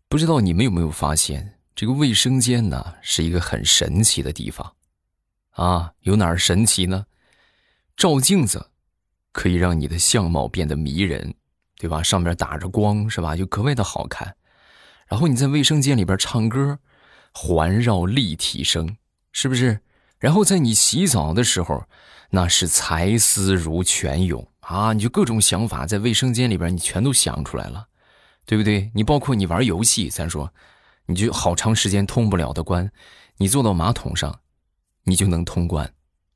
不知道你们有没有发现，这个卫生间呢是一个很神奇的地方啊。有哪儿神奇呢？照镜子可以让你的相貌变得迷人，对吧？上面打着光，是吧？就格外的好看。然后你在卫生间里边唱歌，环绕立体声，是不是？然后在你洗澡的时候，那是才思如泉涌啊！你就各种想法在卫生间里边你全都想出来了，对不对？你包括你玩游戏，咱说你就好长时间通不了的关，你坐到马桶上你就能通关。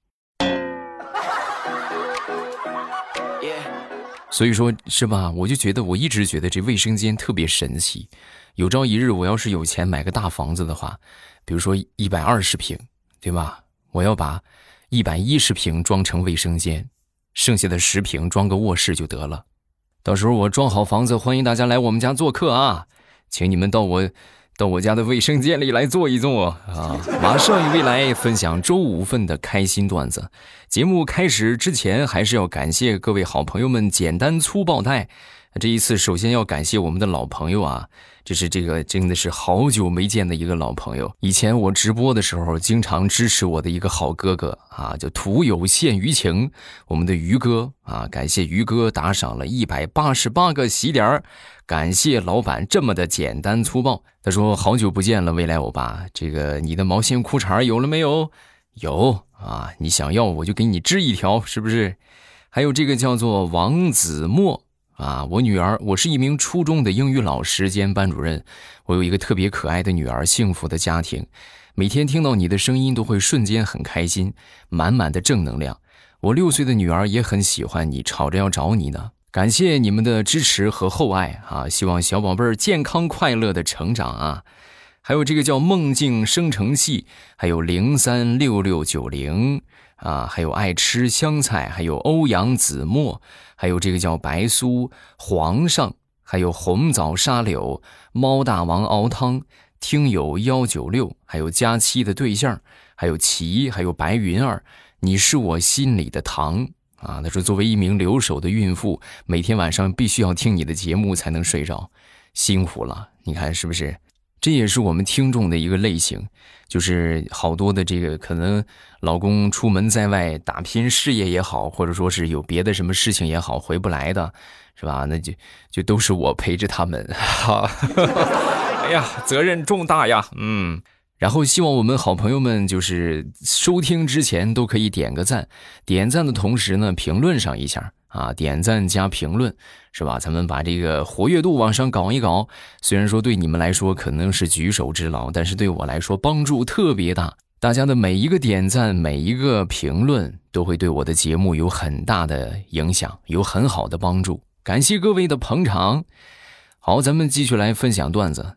所以说是吧，我就觉得我一直觉得这卫生间特别神奇。有朝一日我要是有钱买个大房子的话，比如说120平，对吧？我要把110平装成卫生间，剩下的10平装个卧室就得了。到时候我装好房子，欢迎大家来我们家做客啊，请你们到我家的卫生间里来坐一坐啊！马上与未来分享周5份的开心段子。节目开始之前，还是要感谢各位好朋友们简单粗暴带。这一次首先要感谢我们的老朋友啊，这个真的是好久没见的一个老朋友。以前我直播的时候经常支持我的一个好哥哥啊，叫徒有羡鱼情，我们的鱼哥啊，感谢鱼哥打赏了188个喜点，感谢老板这么的简单粗暴。他说好久不见了，未来欧巴，这个你的毛线裤衩有了没有？有啊，你想要我就给你织一条，是不是？还有这个叫做王子墨啊，我女儿，我是一名初中的英语老师兼班主任，我有一个特别可爱的女儿，幸福的家庭，每天听到你的声音都会瞬间很开心，满满的正能量。我6岁的女儿也很喜欢你，吵着要找你呢。感谢你们的支持和厚爱啊！希望小宝贝儿健康快乐的成长啊！还有这个叫梦境生成器，还有036690啊，还有爱吃香菜，还有欧阳子墨，还有这个叫白苏皇上，还有红枣沙柳，猫大王熬汤，听友196，还有佳期的对象，还有齐，还有白云儿，你是我心里的糖。啊，他说作为一名留守的孕妇，每天晚上必须要听你的节目才能睡着，辛苦了，你看是不是？这也是我们听众的一个类型，就是好多的这个可能老公出门在外打拼事业也好，或者说是有别的什么事情也好回不来的，是吧？那就都是我陪着他们。哎呀，责任重大呀，然后希望我们好朋友们就是收听之前都可以点个赞，点赞的同时呢评论上一下啊，点赞加评论是吧？咱们把这个活跃度往上搞一搞，虽然说对你们来说可能是举手之劳，但是对我来说帮助特别大。大家的每一个点赞，每一个评论都会对我的节目有很大的影响，有很好的帮助，感谢各位的捧场。好，咱们继续来分享段子。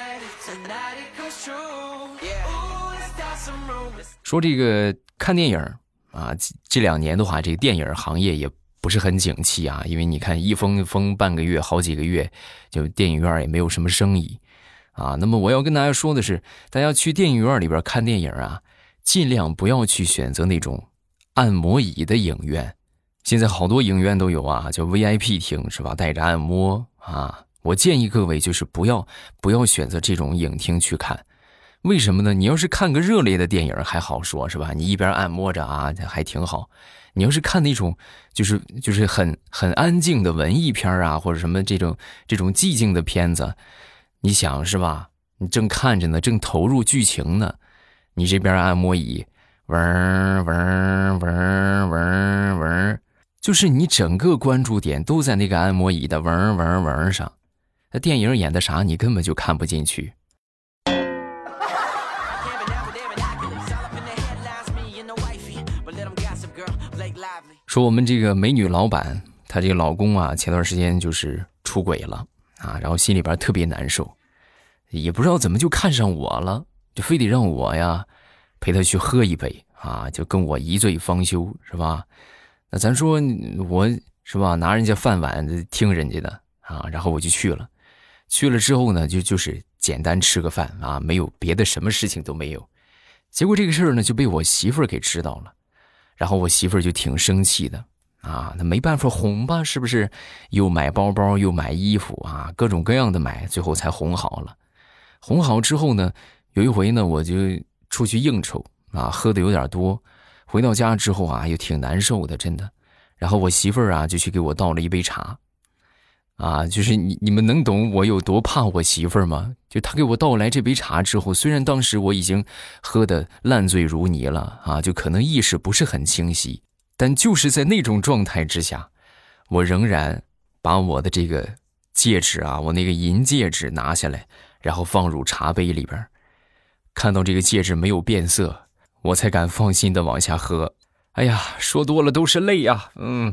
说这个看电影啊，这2年的话，这个电影行业也不是很景气啊，因为你看一封半个月好几个月，就电影院也没有什么生意啊。那么我要跟大家说的是，大家去电影院里边看电影啊，尽量不要去选择那种按摩椅的影院。现在好多影院都有啊，叫 VIP 厅是吧，带着按摩啊。我建议各位就是不要选择这种影厅去看。为什么呢？你要是看个热烈的电影还好说，是吧？你一边按摩着啊，还挺好。你要是看那种就是很安静的文艺片啊，或者什么这种寂静的片子，你想是吧？你正看着呢，正投入剧情呢，你这边按摩椅，嗡嗡嗡嗡嗡，就是你整个关注点都在那个按摩椅的嗡嗡嗡上。那电影演的啥，你根本就看不进去。说我们这个美女老板，她这个老公啊，前段时间就是出轨了啊，然后心里边特别难受，也不知道怎么就看上我了，就非得让我呀陪他去喝一杯啊，就跟我一醉方休，是吧？那咱说我是吧，拿人家饭碗听人家的啊，然后我就去了。去了之后呢，就是简单吃个饭啊，没有别的什么事情都没有。结果这个事儿呢就被我媳妇儿给知道了。然后我媳妇儿就挺生气的啊，那没办法哄吧，是不是？又买包包又买衣服啊，各种各样的买，最后才哄好了。 哄好之后呢，有一回呢，我就出去应酬啊，喝的有点多，回到家之后啊，又挺难受的，真的。然后我媳妇儿啊，就去给我倒了一杯茶。啊，就是你们能懂我有多怕我媳妇儿吗？就她给我倒来这杯茶之后，虽然当时我已经喝得烂醉如泥了啊，就可能意识不是很清晰，但就是在那种状态之下，我仍然把我的这个戒指啊，我那个银戒指拿下来，然后放入茶杯里边，看到这个戒指没有变色，我才敢放心的往下喝。哎呀，说多了都是泪呀，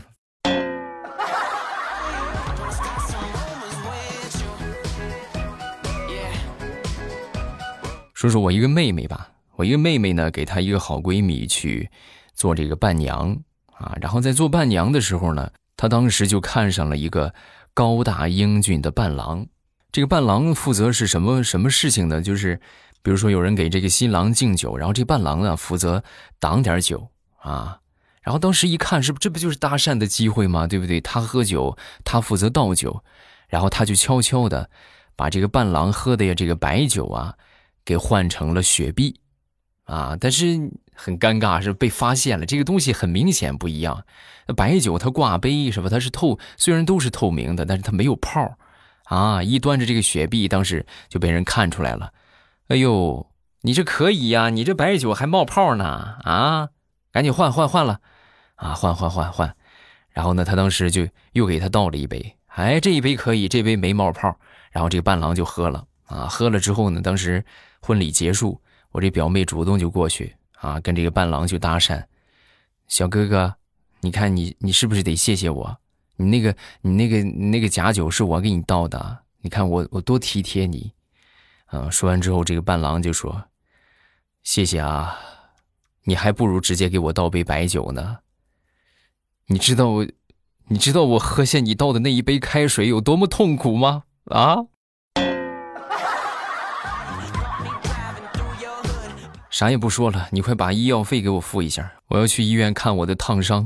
说说我一个妹妹吧，我一个妹妹呢，给她一个好闺蜜去做这个伴娘啊，然后在做伴娘的时候呢，她当时就看上了一个高大英俊的伴郎。这个伴郎负责是什么事情呢？就是比如说有人给这个新郎敬酒，然后这伴郎呢负责挡点酒啊。然后当时一看，这不就是搭讪的机会吗？对不对？他喝酒，他负责倒酒，然后他就悄悄的把这个伴郎喝的这个白酒啊给换成了雪碧啊，但是很尴尬，是被发现了，这个东西很明显不一样。白酒它挂杯是吧？它是虽然都是透明的，但是它没有泡啊。一端着这个雪碧，当时就被人看出来了。哎呦，你这可以呀，你这白酒还冒泡呢啊！赶紧换了啊，换。然后呢，他当时就又给他倒了一杯，哎，这一杯可以，这杯没冒泡。然后这个伴郎就喝了啊，喝了之后呢，当时婚礼结束，我这表妹主动就过去啊，跟这个伴郎就搭讪。小哥哥，你看你是不是得谢谢我？你那个假酒是我给你倒的，你看我多体贴你。说完之后，这个伴郎就说：“谢谢啊，你还不如直接给我倒杯白酒呢。你知道我喝下你倒的那一杯开水有多么痛苦吗？啊？”啥也不说了，你快把医药费给我付一下，我要去医院看我的烫伤。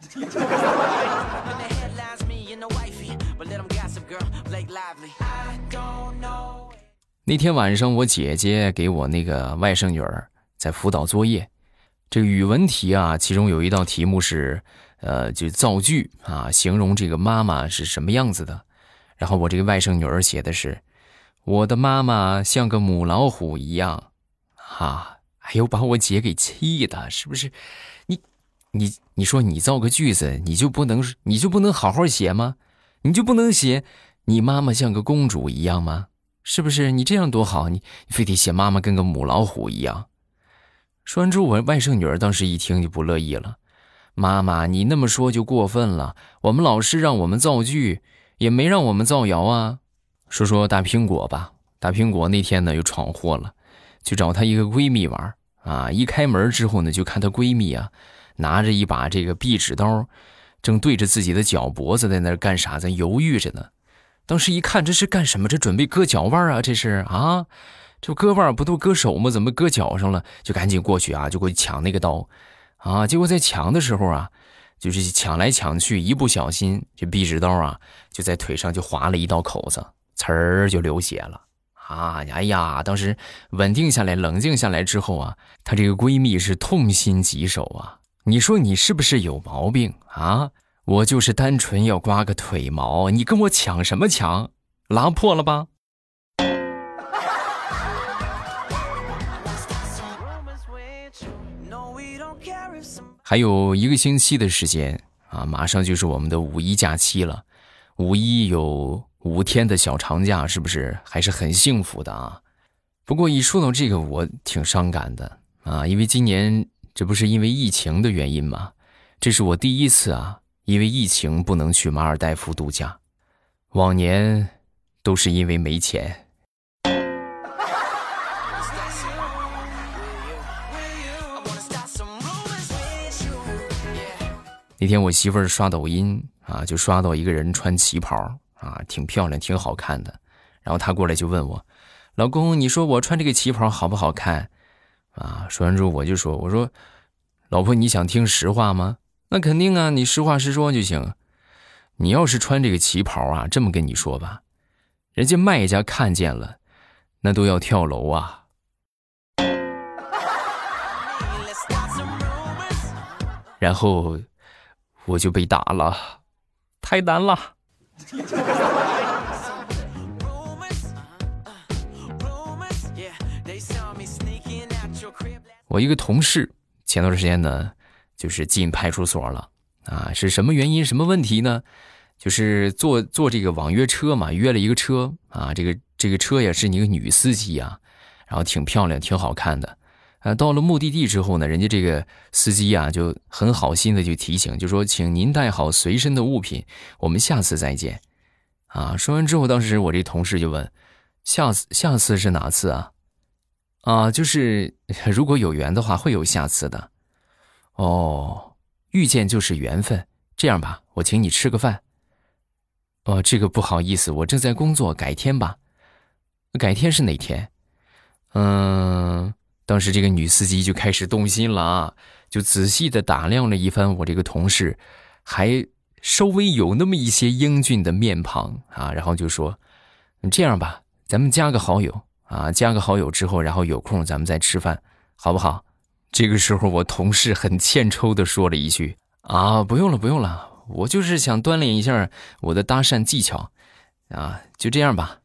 那天晚上我姐姐给我那个外甥女儿在辅导作业，这个语文题啊，其中有一道题目是就造句啊，形容这个妈妈是什么样子的。然后我这个外甥女儿写的是我的妈妈像个母老虎一样啊。哎呦，把我姐给气的，是不是？你说你造个句子，你就不能好好写吗？你就不能写你妈妈像个公主一样吗？是不是？你这样多好，你非得写妈妈跟个母老虎一样。说完之后，我外甥女儿当时一听就不乐意了。妈妈，你那么说就过分了，我们老师让我们造句，也没让我们造谣啊。说大苹果吧，大苹果那天呢又闯祸了，去找她一个闺蜜玩啊。一开门之后呢，就看她闺蜜啊拿着一把这个壁纸刀，正对着自己的脚脖子在那干啥，在犹豫着呢。当时一看，这是干什么？这准备割脚腕啊？这是啊？这割腕不都割手吗？怎么割脚上了？就赶紧过去啊，就过去抢那个刀啊。结果在抢的时候啊，就是抢来抢去，一不小心这壁纸刀啊就在腿上就划了一道口子，呲儿就流血了啊！哎呀，当时稳定下来，冷静下来之后啊，她这个闺蜜是痛心疾首啊。你说你是不是有毛病啊？我就是单纯要刮个腿毛，你跟我抢什么抢？拉破了吧？还有1个星期的时间啊，马上就是我们的五一假期了。五一有5天的小长假，是不是还是很幸福的啊？不过一说到这个，我挺伤感的啊，因为今年这不是因为疫情的原因吗？这是我第一次啊，因为疫情不能去马尔代夫度假，往年都是因为没钱。那天我媳妇儿刷抖音啊，就刷到一个人穿旗袍啊，挺漂亮挺好看的。然后她过来就问我，老公，你说我穿这个旗袍好不好看啊？说完之后我说老婆，你想听实话吗？那肯定啊，你实话实说就行。你要是穿这个旗袍啊，这么跟你说吧，人家卖家看见了， 那都要跳楼啊。然后我就被打了，太难了。我一个同事前段时间呢，就是进派出所了啊，是什么原因什么问题呢？就是坐这个网约车嘛，约了一个车啊，这个车也是一个女司机啊，然后挺漂亮挺好看的。到了目的地之后呢，人家这个司机啊就很好心的就提醒，就说请您带好随身的物品，我们下次再见。啊，说完之后，当时我这同事就问，下次是哪次啊？啊，就是如果有缘的话会有下次的。哦，遇见就是缘分，这样吧，我请你吃个饭。哦，这个不好意思，我正在工作，改天吧。改天是哪天？当时这个女司机就开始动心了啊，就仔细的打量了一番我这个同事，还稍微有那么一些英俊的面庞啊，然后就说，这样吧，咱们加个好友啊，加个好友之后，然后有空咱们再吃饭，好不好？这个时候我同事很欠抽的说了一句，啊，不用了，我就是想锻炼一下我的搭讪技巧啊，就这样吧。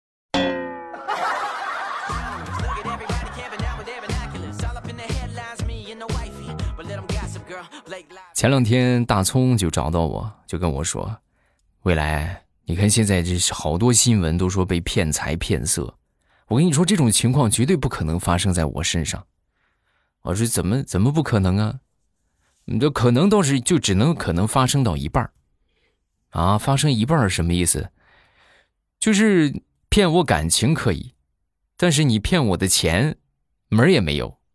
前两天大葱就找到我，就跟我说，未来，你看现在这好多新闻都说被骗财骗色，我跟你说这种情况绝对不可能发生在我身上。我说怎么不可能啊？你这可能倒是就只能可能发生到一半啊，发生一半是什么意思？就是骗我感情可以，但是你骗我的钱门儿也没有。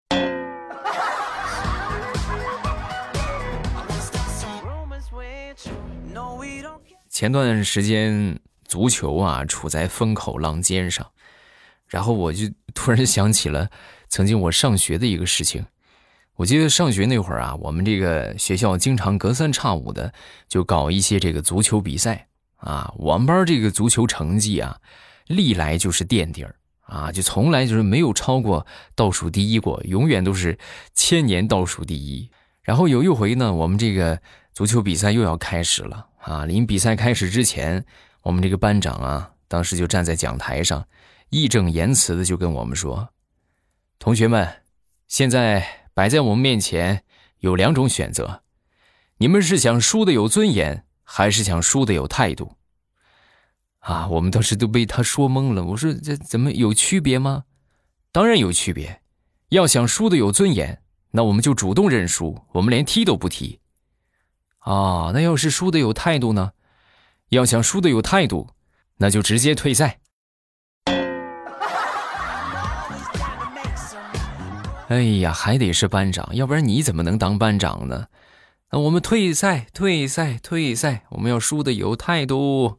前段时间足球啊处在风口浪尖上，然后我就突然想起了曾经我上学的一个事情。我记得上学那会儿啊，我们这个学校经常隔三差五的就搞一些这个足球比赛啊，我们班这个足球成绩啊历来就是垫底儿啊，就从来就是没有超过倒数第一过，永远都是千年倒数第一。然后有一回呢，我们这个足球比赛又要开始了啊！临比赛开始之前，我们这个班长啊，当时就站在讲台上，义正言辞的就跟我们说：“同学们，现在摆在我们面前有两种选择，你们是想输的有尊严，还是想输的有态度？”啊，我们当时都被他说懵了。我说这怎么有区别吗？当然有区别，要想输的有尊严，那我们就主动认输，我们连踢都不踢。啊，那要是输的有态度呢？要想输的有态度，那就直接退赛。哎呀，还得是班长，要不然你怎么能当班长呢？那我们退赛，我们要输的有态度。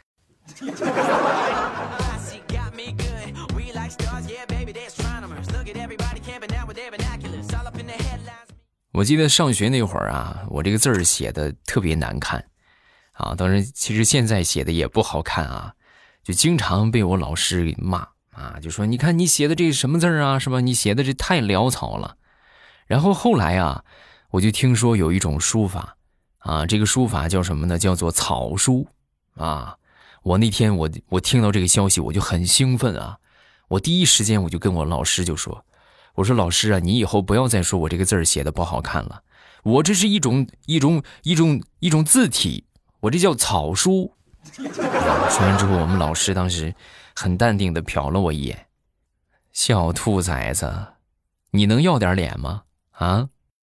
我记得上学那会儿啊，我这个字儿写的特别难看啊，当然其实现在写的也不好看啊，就经常被我老师给骂啊，就说你看你写的这什么字啊，是吧？你写的这太潦草了。然后后来啊，我就听说有一种书法啊，这个书法叫什么呢？叫做草书啊。我那天我听到这个消息我就很兴奋啊，我第一时间我就跟我老师就说，我说老师啊，你以后不要再说我这个字写的不好看了，我这是一种字体，我这叫草书。说完之后，我们老师当时很淡定的瞟了我一眼，小兔崽子，你能要点脸吗？啊？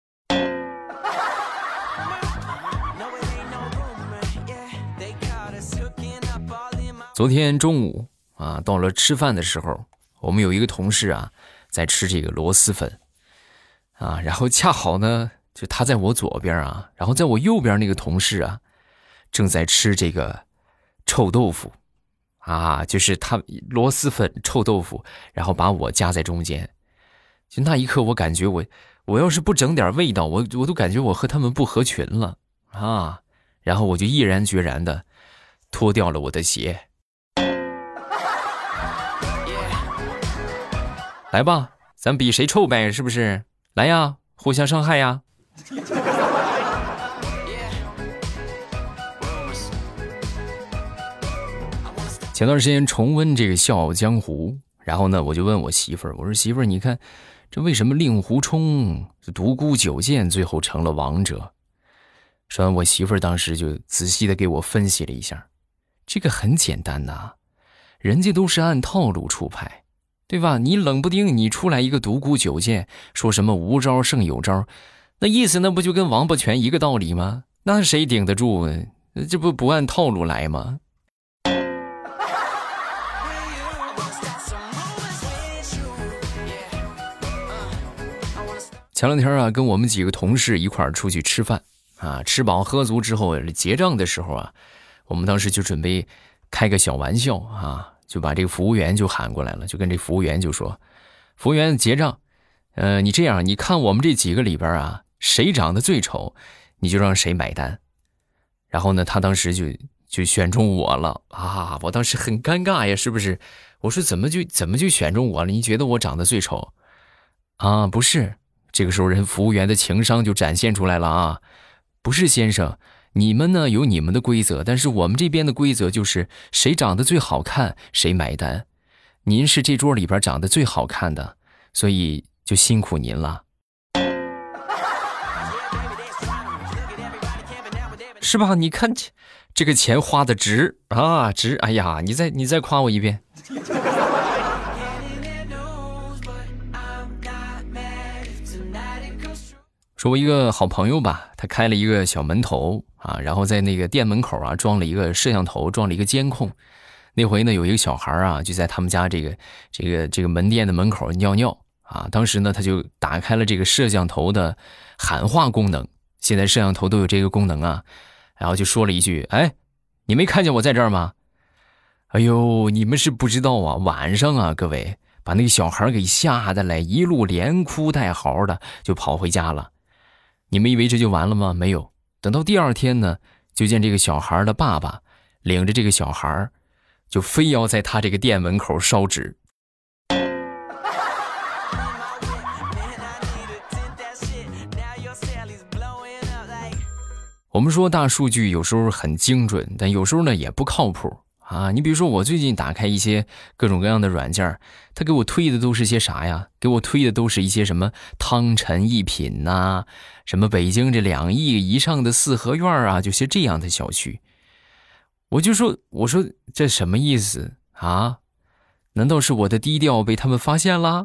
昨天中午啊，到了吃饭的时候，我们有一个同事啊在吃这个螺蛳粉啊，然后恰好呢就他在我左边啊，然后在我右边那个同事啊正在吃这个臭豆腐啊，就是他螺蛳粉臭豆腐，然后把我夹在中间。就那一刻我感觉我要是不整点味道，我都感觉我和他们不合群了啊，然后我就毅然决然的脱掉了我的鞋。 来吧，咱比谁臭呗，是不是？来呀，互相伤害呀。前段时间重温这个《笑傲江湖》，然后呢，我就问我媳妇儿，我说媳妇儿，你看这为什么令狐冲独孤九剑最后成了王者？说完，我媳妇儿当时就仔细的给我分析了一下，这个很简单呐，人家都是按套路出牌，对吧？你冷不丁你出来一个独孤九剑，说什么无招胜有招，那意思那不就跟王八拳一个道理吗？那谁顶得住？这不按套路来吗？前两天啊，跟我们几个同事一块儿出去吃饭啊，吃饱喝足之后结账的时候啊，我们当时就准备开个小玩笑啊，就把这个服务员就喊过来了，就跟这服务员就说：“服务员结账，你这样，你看我们这几个里边啊，谁长得最丑，你就让谁买单。”然后呢，他当时就选中我了啊，我当时很尴尬呀，是不是？我说怎么就选中我了？你觉得我长得最丑啊？不是。这个时候人服务员的情商就展现出来了啊，不是先生，你们呢有你们的规则，但是我们这边的规则就是谁长得最好看谁买单，您是这桌里边长得最好看的，所以就辛苦您了，是吧？你看这个钱花的值啊，值！哎呀，你再夸我一遍。说我一个好朋友吧，他开了一个小门头啊，然后在那个店门口啊装了一个摄像头，装了一个监控。那回呢，有一个小孩啊，就在他们家这个门店的门口尿尿啊。当时呢，他就打开了这个摄像头的喊话功能，现在摄像头都有这个功能啊，然后就说了一句：“哎，你没看见我在这儿吗？”哎呦，你们是不知道啊，晚上啊，各位把那个小孩给吓得来，一路连哭带嚎的就跑回家了。你们以为这就完了吗？没有，等到第二天呢，就见这个小孩的爸爸领着这个小孩，就非要在他这个店门口烧纸。我们说大数据有时候很精准，但有时候呢也不靠谱啊。你比如说我最近打开一些各种各样的软件，他给我推的都是些啥呀？给我推的都是一些什么汤臣一品呐，什么北京这2亿以上的四合院啊，就些这样的小区。我说这什么意思啊？难道是我的低调被他们发现了？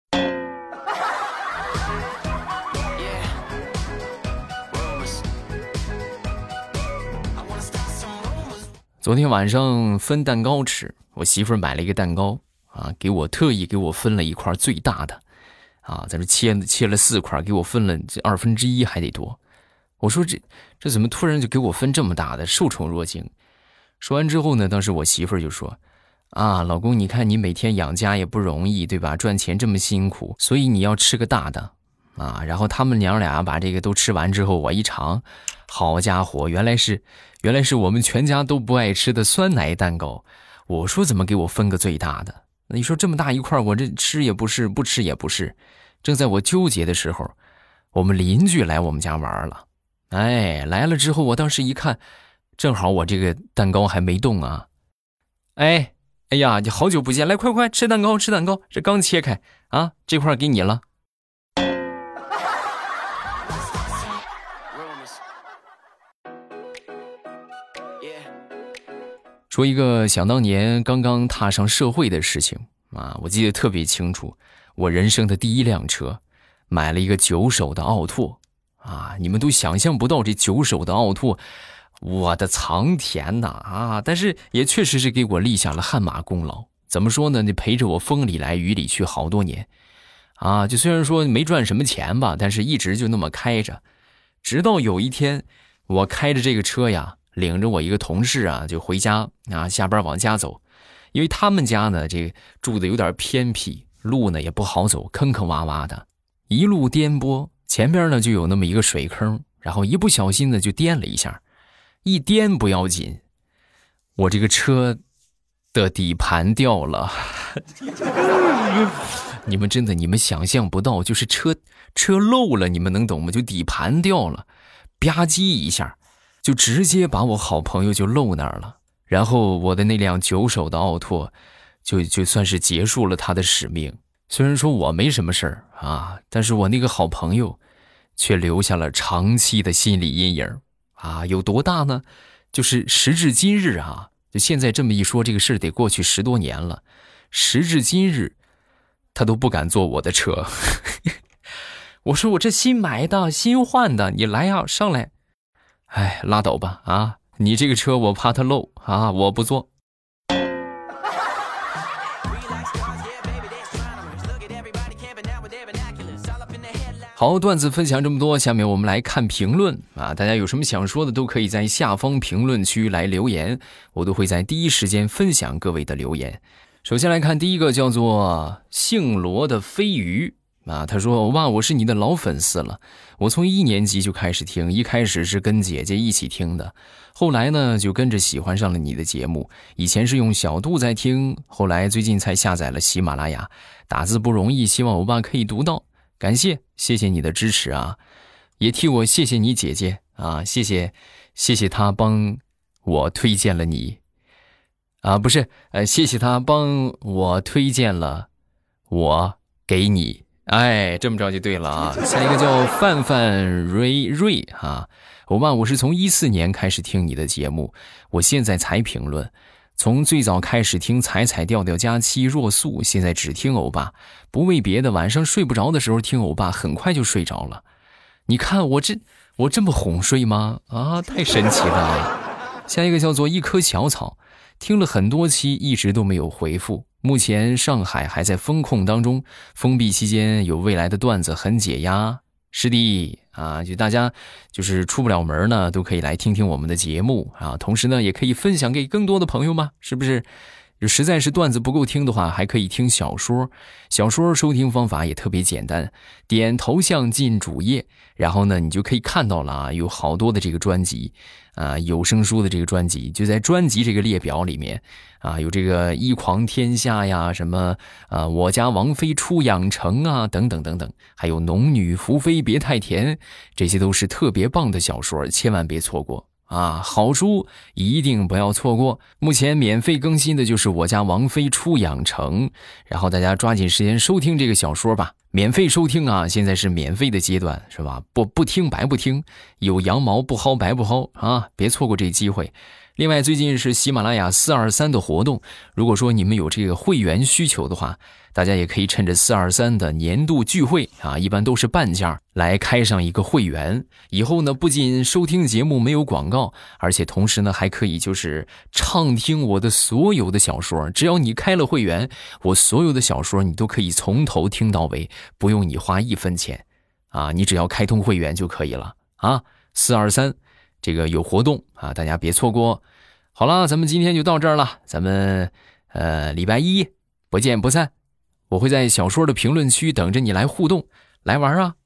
昨天晚上分蛋糕吃，我媳妇儿买了一个蛋糕啊，特意给我分了一块最大的啊，在这切了4块，给我分了这1/2还得多。我说这怎么突然就给我分这么大的，受宠若惊。说完之后呢，当时我媳妇儿就说啊，老公，你看你每天养家也不容易，对吧？赚钱这么辛苦，所以你要吃个大的啊。然后他们娘俩把这个都吃完之后，我一尝，好家伙，原来是我们全家都不爱吃的酸奶蛋糕。我说怎么给我分个最大的？你说这么大一块，我这吃也不是，不吃也不是。正在我纠结的时候，我们邻居来我们家玩了。哎，来了之后，我当时一看，正好我这个蛋糕还没动啊。哎呀，你好久不见，来快吃蛋糕，这刚切开啊，这块给你了。说一个想当年刚刚踏上社会的事情啊，我记得特别清楚，我人生的第一辆车，买了一个9手的奥拓啊，你们都想象不到这9手的奥拓，我的藏田呐啊！但是也确实是给我立下了汗马功劳。怎么说呢？你陪着我风里来雨里去好多年啊，就虽然说没赚什么钱吧，但是一直就那么开着，直到有一天，我开着这个车呀，领着我一个同事啊，就回家啊，下班往家走，因为他们家呢，这个住的有点偏僻，路呢也不好走，坑坑洼洼的，一路颠簸，前边呢就有那么一个水坑，然后一不小心呢就颠了一下，一颠不要紧，我这个车的底盘掉了， 你们真的你们想象不到，就是车漏了，你们能懂吗？就底盘掉了，吧唧一下就直接把我好朋友就漏那儿了，然后我的那辆9手的奥拓就算是结束了他的使命。虽然说我没什么事儿啊，但是我那个好朋友却留下了长期的心理阴影啊。有多大呢？就是时至今日啊，就现在这么一说，这个事得过去10多年了，时至今日他都不敢坐我的车。我说我这新买的新换的，你来啊，上来。哎，拉倒吧啊，你这个车我怕它漏啊，我不坐。好，段子分享这么多，下面我们来看评论啊！大家有什么想说的，都可以在下方评论区来留言，我都会在第一时间分享各位的留言。首先来看第一个，叫做姓罗的飞鱼啊，他说：“欧巴，我是你的老粉丝了，我从1年级就开始听，一开始是跟姐姐一起听的，后来呢就跟着喜欢上了你的节目。以前是用小度在听，后来最近才下载了喜马拉雅。打字不容易，希望欧巴可以读到。”感谢你的支持啊，也替我谢谢你姐姐啊，谢谢她帮我推荐了你啊，不是谢谢她帮我推荐了我给你，哎，这么着就对了啊。下一个叫范范瑞啊，欧巴，我是从14年开始听你的节目，我现在才评论。从最早开始听彩彩调调加7若素，现在只听欧巴，不为别的，晚上睡不着的时候听欧巴，很快就睡着了。你看我这么哄睡吗？啊，太神奇了。下一个叫做一棵小草，听了很多期一直都没有回复，目前上海还在封控当中，封闭期间有未来的段子很解压。是的啊，就大家就是出不了门呢，都可以来听听我们的节目啊，同时呢也可以分享给更多的朋友嘛，是不是？实在是段子不够听的话，还可以听小说。小说收听方法也特别简单，点头像进主页，然后呢你就可以看到了啊，有好多的这个专辑啊，有声书的这个专辑就在专辑这个列表里面啊，有这个一狂天下呀，什么我家王妃出养成啊，等等等等，还有农女福妃别太甜，这些都是特别棒的小说，千万别错过啊，好书一定不要错过。目前免费更新的就是我家王妃出养成，然后大家抓紧时间收听这个小说吧，免费收听啊，现在是免费的阶段，是吧？不听白不听，有羊毛不薅白不薅啊，别错过这机会。另外最近是喜马拉雅423的活动，如果说你们有这个会员需求的话，大家也可以趁着423的年度聚会啊，一般都是半价来开上一个会员，以后呢不仅收听节目没有广告，而且同时呢还可以就是畅听我的所有的小说，只要你开了会员，我所有的小说你都可以从头听到尾，不用你花1分钱啊，你只要开通会员就可以了啊。423这个有活动啊，大家别错过。好了，咱们今天就到这儿了，咱们礼拜一不见不散。我会在小说的评论区等着你来互动，来玩啊。